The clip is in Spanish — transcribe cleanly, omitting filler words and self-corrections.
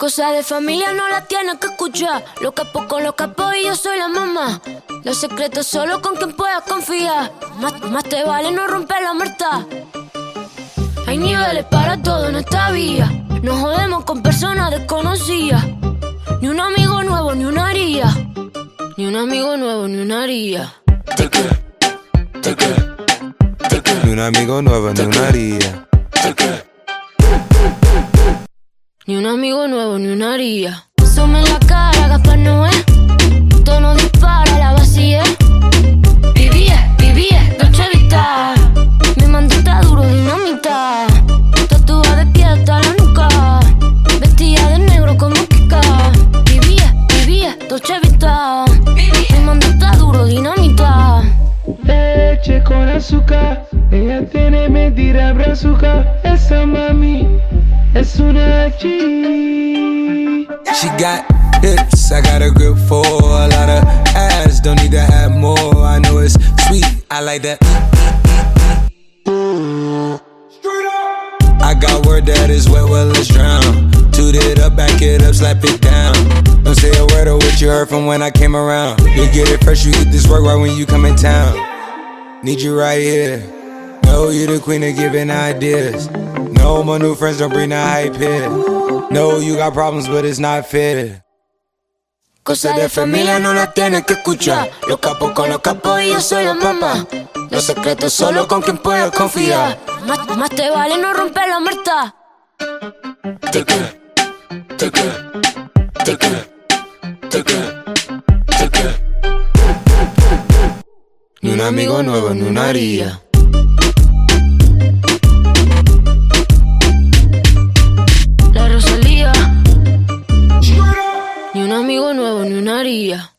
Cosas de familia no las tienes que escuchar. Los capos con los capos y yo soy la mamá. Los secretos solo con quien puedas confiar. Más te vale no romper la muerta. Hay niveles para todo en esta vía. No jodemos con personas desconocidas. Ni un amigo nuevo, ni una haría. Ni un amigo nuevo, ni una haría. Ni un amigo nuevo, ni una haría. Ni un amigo nuevo, ni una haría. Sume en la cara, Gaspar Noé. Tono dispara, la vacía. Vivía, Dolce Vita. Mi mando está duro, dinamita. Tatuada de pie hasta la nuca. Vestida de negro como Kika. Vivía, Dolce Vita. Mi mando está duro, dinamita. Leche con azúcar, ella tiene mentira brazuca. Esa mami es una G. She got hips, I got a grip for a lot of ass. Don't need to have more. I know it's sweet, I like that. I got word that is wet, well let's drown. Toot it up, back it up, slap it down. Don't say a word of what you heard from when I came around. You get it fresh, you get this work right when you come in town. Need you right here. Know you the queen of giving ideas. No, my new friends don't bring the hype here. No, you got problems, but it's not fair. Cosas de familia no las tienes que escuchar. Los capos con los capos y yo soy la mamá. Los secretos solo con quien puedas confiar. Más te vale no romper la muerta. Ni un amigo nuevo, ni una haría. La Rosalía. Ni un amigo nuevo, ni una haría.